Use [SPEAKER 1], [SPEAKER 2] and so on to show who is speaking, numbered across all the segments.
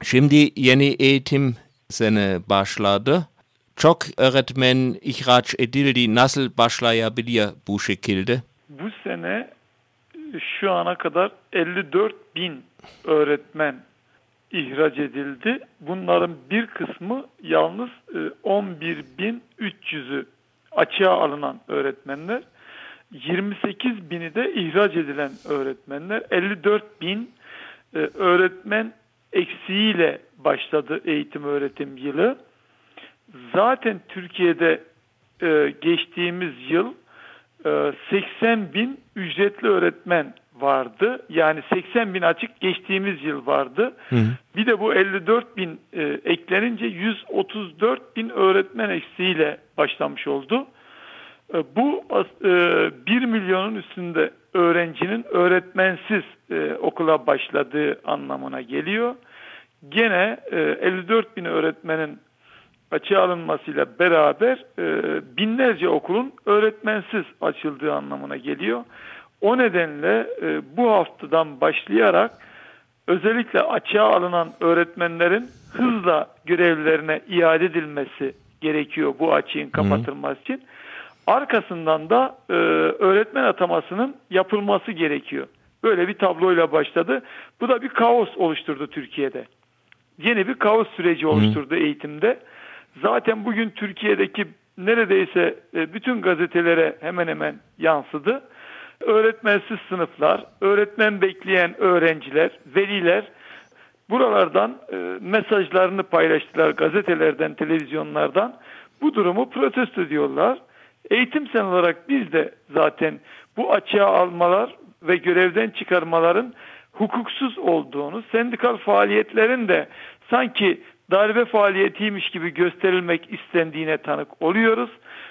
[SPEAKER 1] Şimdi yeni eğitim sene başladı. Çok öğretmen ihraç edildi. Nasıl başlayabilir bu şekilde?
[SPEAKER 2] Bu sene şu ana kadar 54 bin öğretmen ihraç edildi. Bunların bir kısmı yalnız 11.300'ü açığa alınan öğretmenler. 28 bini de ihraç edilen öğretmenler. 54 bin öğretmen eksiğiyle başladı eğitim öğretim yılı. Zaten Türkiye'de geçtiğimiz yıl 80 bin ücretli öğretmen vardı. Yani 80 bin açık geçtiğimiz yıl vardı. Bir de bu 54 bin eklenince 134 bin öğretmen eksiğiyle başlamış oldu. Bu 1 milyonun üstünde öğrencinin öğretmensiz okula başladığı anlamına geliyor. Gene 54 bin öğretmenin açığa alınmasıyla beraber binlerce okulun öğretmensiz açıldığı anlamına geliyor. O nedenle bu haftadan başlayarak özellikle açığa alınan öğretmenlerin hızla görevlerine iade edilmesi gerekiyor bu açığın kapatılması için. Arkasından da öğretmen atamasının yapılması gerekiyor. Böyle bir tabloyla başladı. Bu da bir kaos oluşturdu Türkiye'de. Yeni bir kaos süreci oluşturdu eğitimde. Zaten bugün Türkiye'deki neredeyse bütün gazetelere hemen hemen yansıdı. Öğretmensiz sınıflar, öğretmen bekleyen öğrenciler, veliler buralardan mesajlarını paylaştılar gazetelerden, televizyonlardan. Bu durumu protesto ediyorlar. Eğitim Sen olarak biz de zaten bu açığa almalar ve görevden çıkarmaların hukuksuz olduğunu, sendikal faaliyetlerin de sanki darbe faaliyetiymiş gibi gösterilmek istendiğine tanık oluyoruz.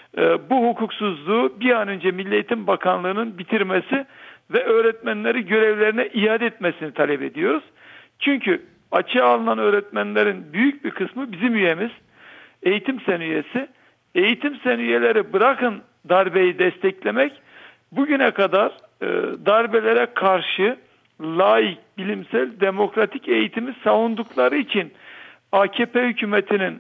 [SPEAKER 2] Bu hukuksuzluğu bir an önce Milli Eğitim Bakanlığı'nın bitirmesi ve öğretmenleri görevlerine iade etmesini talep ediyoruz. Çünkü açığa alınan öğretmenlerin büyük bir kısmı bizim üyemiz, Eğitim Sen üyesi. Eğitim Sen üyeleri bırakın darbeyi desteklemek, bugüne kadar darbelere karşı laik, bilimsel, demokratik eğitimi savundukları için AKP hükümetinin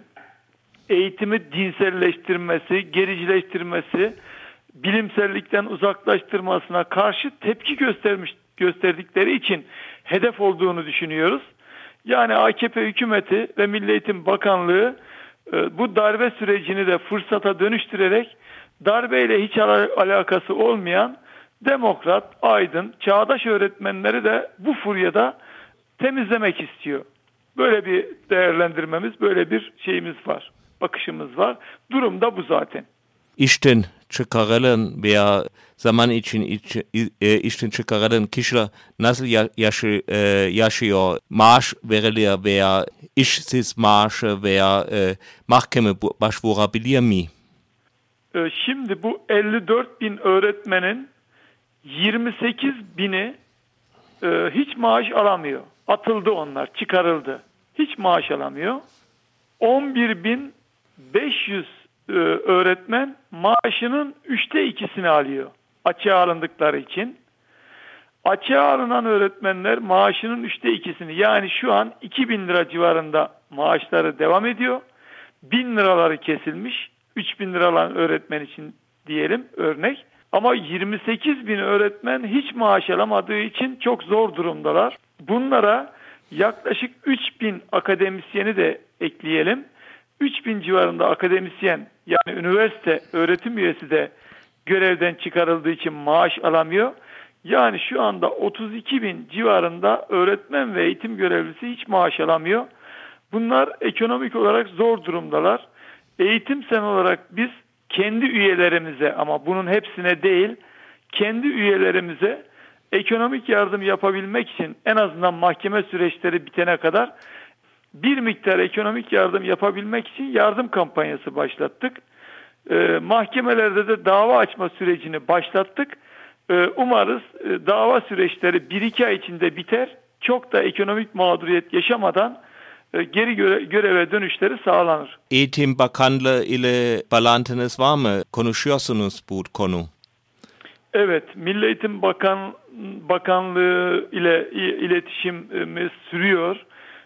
[SPEAKER 2] eğitimi dinselleştirmesi, gericileştirmesi, bilimsellikten uzaklaştırmasına karşı tepki gösterdikleri için hedef olduğunu düşünüyoruz. Yani AKP hükümeti ve Milli Eğitim Bakanlığı bu darbe sürecini de fırsata dönüştürerek darbeyle hiç alakası olmayan demokrat, aydın, çağdaş öğretmenleri de bu furyada temizlemek istiyor. Böyle bir değerlendirmemiz, böyle bir şeyimiz var, bakışımız var. Durum da bu zaten.
[SPEAKER 1] İşten çıkarılan veya zaman için işten çıkarılan kişiler nasıl yaşıyor? Maaş verilir veya işsiz maaşı veya mahkeme başvurabilir mi?
[SPEAKER 2] Şimdi bu 54 bin öğretmenin 28 bini hiç maaş alamıyor. Atıldı onlar, çıkarıldı. Hiç maaş alamıyor. 11.500 öğretmen maaşının 2/3'ünü alıyor. Açığa alındıkları için. Açığa alınan öğretmenler maaşının 2/3'ünü, yani şu an 2.000 lira civarında maaşları devam ediyor. 1.000 liraları kesilmiş. 3.000 lira alan öğretmen için diyelim örnek. Ama 28 bin öğretmen hiç maaş alamadığı için çok zor durumdalar. Bunlara yaklaşık 3.000 akademisyeni de ekleyelim. 3.000 civarında akademisyen, yani üniversite öğretim üyesi de görevden çıkarıldığı için maaş alamıyor. Yani şu anda 32.000 civarında öğretmen ve eğitim görevlisi hiç maaş alamıyor. Bunlar ekonomik olarak zor durumdalar. Eğitim Sen olarak biz kendi üyelerimize, ama bunun hepsine değil, kendi üyelerimize ekonomik yardım yapabilmek için en azından mahkeme süreçleri bitene kadar bir miktar ekonomik yardım yapabilmek için yardım kampanyası başlattık. Mahkemelerde de dava açma sürecini başlattık. Umarız dava süreçleri 1-2 ay içinde biter. Çok da ekonomik mağduriyet yaşamadan geri göreve dönüşleri sağlanır.
[SPEAKER 1] Eğitim Bakanlığı ile bağlantınız var mı? Konuşuyorsunuz bu konu.
[SPEAKER 2] Evet, Milli Eğitim Bakanlığı ile iletişimimiz sürüyor.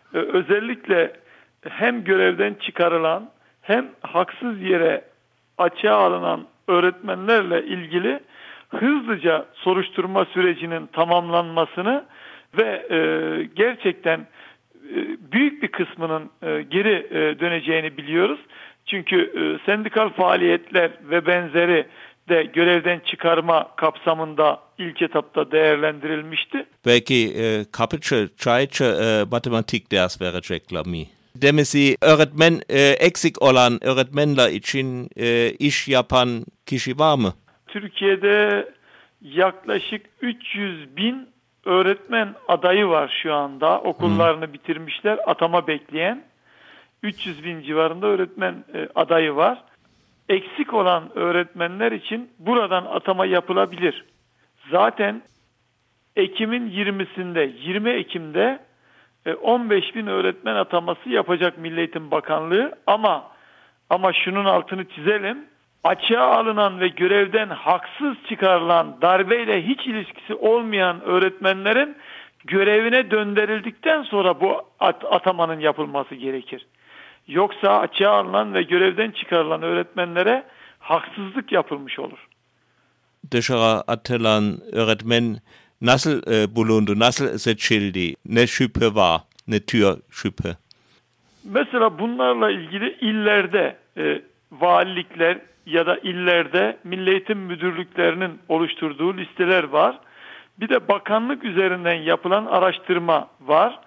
[SPEAKER 2] özellikle hem görevden çıkarılan hem haksız yere açığa alınan öğretmenlerle ilgili hızlıca soruşturma sürecinin tamamlanmasını ve gerçekten büyük bir kısmının geri döneceğini biliyoruz. Çünkü sendikal faaliyetler ve benzeri de görevden çıkarma kapsamında ilk etapta değerlendirilmişti.
[SPEAKER 1] Belki kapıcı, çaycı matematik ders verecekler mi? Demesi öğretmen eksik olan öğretmenler için iş yapan kişi var mı?
[SPEAKER 2] Türkiye'de yaklaşık 300 bin öğretmen adayı var şu anda. Okullarını bitirmişler, atama bekleyen. 300 bin civarında öğretmen adayı var. Eksik olan öğretmenler için buradan atama yapılabilir. Zaten Ekim'in 20 Ekim'de 15 bin öğretmen ataması yapacak Milli Eğitim Bakanlığı ama şunun altını çizelim. Açığa alınan ve görevden haksız çıkarılan, darbeyle hiç ilişkisi olmayan öğretmenlerin görevine döndürüldükten sonra bu atamanın yapılması gerekir. Yoksa açığa alınan ve görevden çıkarılan öğretmenlere haksızlık yapılmış olur.
[SPEAKER 1] Dışarı atılan öğretmen nasıl bulundu, nasıl seçildi, ne şüphe var, ne tür şüphe?
[SPEAKER 2] Mesela bunlarla ilgili illerde valilikler ya da illerde Milli Eğitim Müdürlüklerinin oluşturduğu listeler var. Bir de bakanlık üzerinden yapılan araştırma var.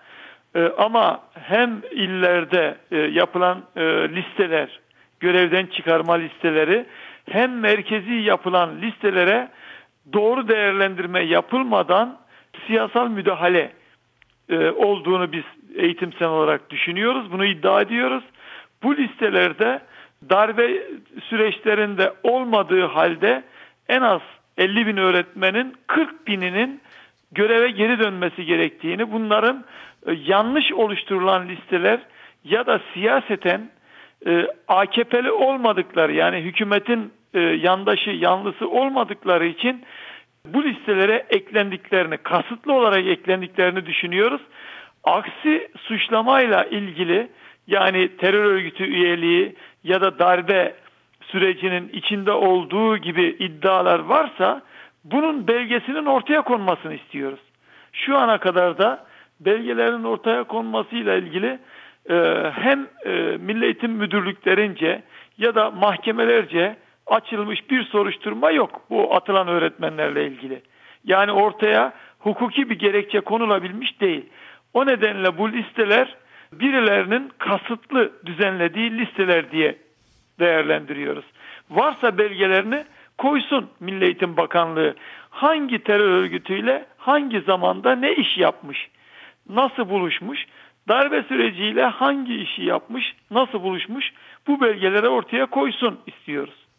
[SPEAKER 2] Ama hem illerde yapılan listeler, görevden çıkarma listeleri hem merkezi yapılan listelere doğru değerlendirme yapılmadan siyasal müdahale olduğunu biz eğitimsel olarak düşünüyoruz. Bunu iddia ediyoruz. Bu listelerde darbe süreçlerinde olmadığı halde en az 50 bin öğretmenin 40 bininin göreve geri dönmesi gerektiğini, bunların yanlış oluşturulan listeler ya da siyaseten AKP'li olmadıkları, yani hükümetin yandaşı, yanlısı olmadıkları için bu listelere eklendiklerini, kasıtlı olarak eklendiklerini düşünüyoruz. Aksi suçlamayla ilgili, yani terör örgütü üyeliği ya da darbe sürecinin içinde olduğu gibi iddialar varsa bunun belgesinin ortaya konmasını istiyoruz. Şu ana kadar da belgelerin ortaya konmasıyla ilgili hem Milli Eğitim Müdürlüklerince ya da mahkemelerce açılmış bir soruşturma yok bu atılan öğretmenlerle ilgili. Yani ortaya hukuki bir gerekçe konulabilmiş değil. O nedenle bu listeler birilerinin kasıtlı düzenlediği listeler diye değerlendiriyoruz. Varsa belgelerini koysun Milli Eğitim Bakanlığı. Hangi terör örgütüyle hangi zamanda ne iş yapmış, nasıl buluşmuş, darbe süreciyle hangi işi yapmış, nasıl buluşmuş, bu belgeleri ortaya koysun istiyoruz.